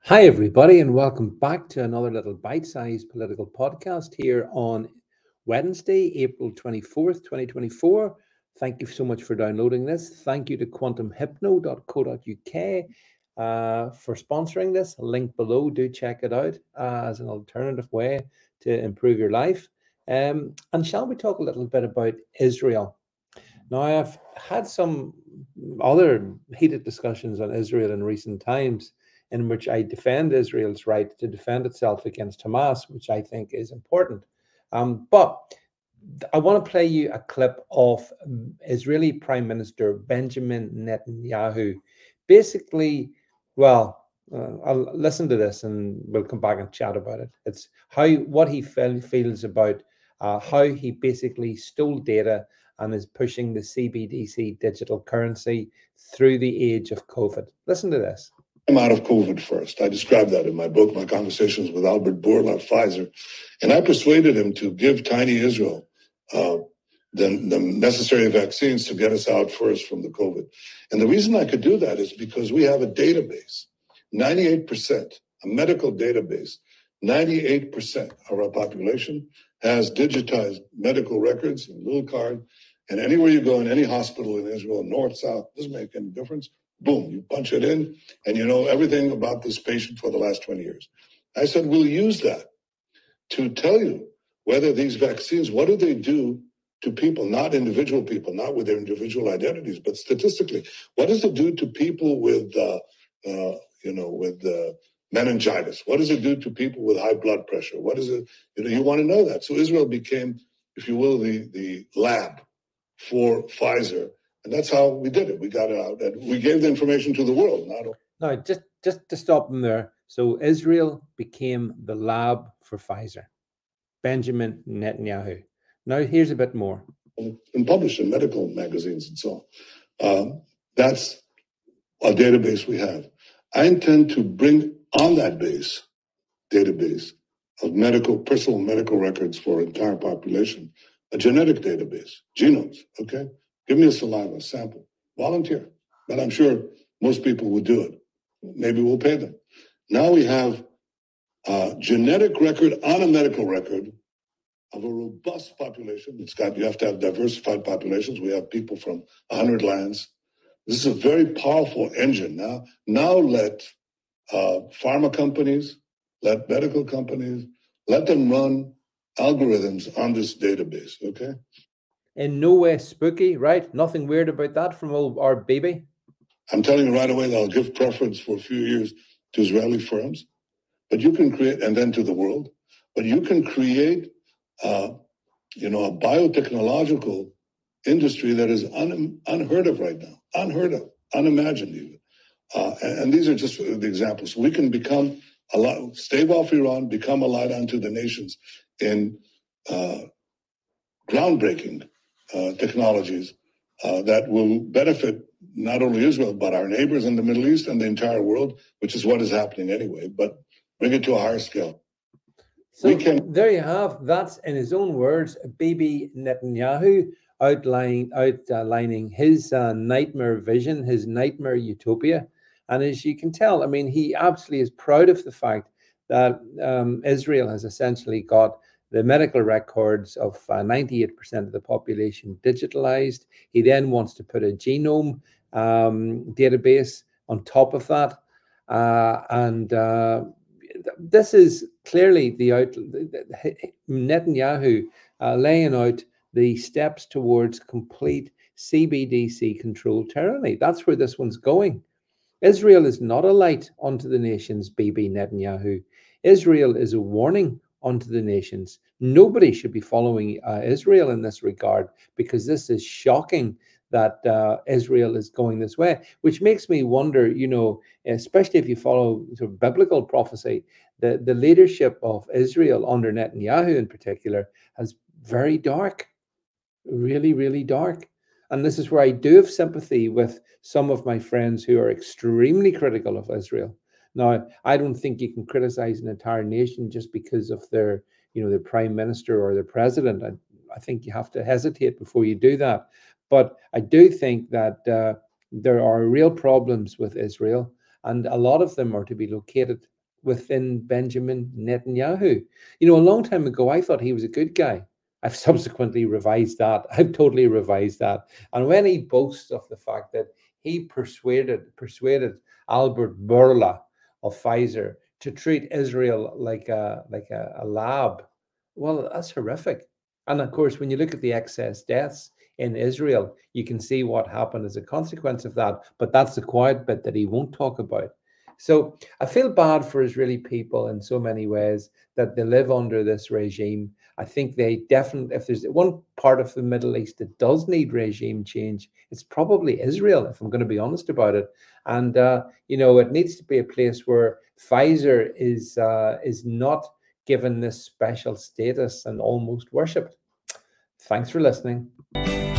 Hi, everybody, and welcome back to another little bite sized political podcast here on Wednesday, April 24th, 2024. Thank you so much for downloading this. Thank you to quantumhypno.co.uk for sponsoring this. Link below. Do check it out as an alternative way to improve your life. And shall we talk a little bit about Israel? Now, I've had some other heated discussions on Israel in recent times in which I defend Israel's right to defend itself against Hamas, which I think is important. But I want to play you a clip of Israeli Prime Minister Benjamin Netanyahu. Basically, I'll listen to this and we'll come back and chat about it. It's what he feels about how he basically stole data and is pushing the CBDC digital currency through the age of COVID. Listen to this. I'm out of COVID first. I described that in my book, My Conversations with Albert Bourla at Pfizer. And I persuaded him to give tiny Israel the necessary vaccines to get us out first from the COVID. And the reason I could do that is because we have a database, 98%, a medical database, 98% of our population has digitized medical records, a little card, and anywhere you go in any hospital in Israel, north, south, doesn't make any difference. Boom, you punch it in, and you know everything about this patient for the last 20 years. I said, we'll use that to tell you whether these vaccines, what do they do to people, not individual people, not with their individual identities, but statistically, what does it do to people with, meningitis? What does it do to people with high blood pressure? What is it? You want to know that. So Israel became, if you will, the lab for Pfizer. And that's how we did it. We got it out and we gave the information to the world. Now, just to stop them there. So Israel became the lab for Pfizer. Benjamin Netanyahu. Now, here's a bit more. And published in medical magazines and so on. That's a database we have. I intend to bring on that database of personal medical records for entire population, a genetic database, genomes, okay? Give me a saliva sample, volunteer. But I'm sure most people would do it. Maybe we'll pay them. Now we have a genetic record on a medical record of a robust population. You have to have diversified populations. We have people from 100 lands. This is a very powerful engine. Now let pharma companies, let medical companies, let them run algorithms on this database, okay? In no way spooky, right? Nothing weird about that from our baby. I'm telling you right away that I'll give preference for a few years to Israeli firms, but you can create, and then to the world, but you can create, a biotechnological industry that is unheard of right now, unimagined even. And these are just the examples. We can become stave off Iran, become a light unto the nations in groundbreaking technologies that will benefit not only Israel, but our neighbors in the Middle East and the entire world, which is what is happening anyway, but bring it to a higher scale. So there you have, that's in his own words, Bibi Netanyahu outlining his nightmare vision, his nightmare utopia. And as you can tell, I mean, he absolutely is proud of the fact that Israel has essentially got the medical records of 98% of the population digitalized. He then wants to put a genome database on top of that. This is clearly Netanyahu laying out the steps towards complete CBDC controlled tyranny. That's where this one's going. Israel is not a light unto the nations, Bibi Netanyahu. Israel is a warning unto the nations. Nobody should be following Israel in this regard, because this is shocking that Israel is going this way, which makes me wonder, especially if you follow sort of biblical prophecy, the leadership of Israel under Netanyahu in particular has very dark, really, really dark. And this is where I do have sympathy with some of my friends who are extremely critical of Israel. Now, I don't think you can criticize an entire nation just because of their prime minister or their president. I think you have to hesitate before you do that. But I do think that there are real problems with Israel, and a lot of them are to be located within Benjamin Netanyahu. You know, a long time ago, I thought he was a good guy. I've subsequently revised that. I've totally revised that. And when he boasts of the fact that he persuaded Albert Bourla of Pfizer to treat Israel like a lab, well, that's horrific. And of course, when you look at the excess deaths in Israel, you can see what happened as a consequence of that. But that's the quiet bit that he won't talk about. So I feel bad for Israeli people in so many ways that they live under this regime. I think they definitely, if there's one part of the Middle East that does need regime change, it's probably Israel, if I'm going to be honest about it. And you know, it needs to be a place where Pfizer is not given this special status and almost worshipped. Thanks for listening.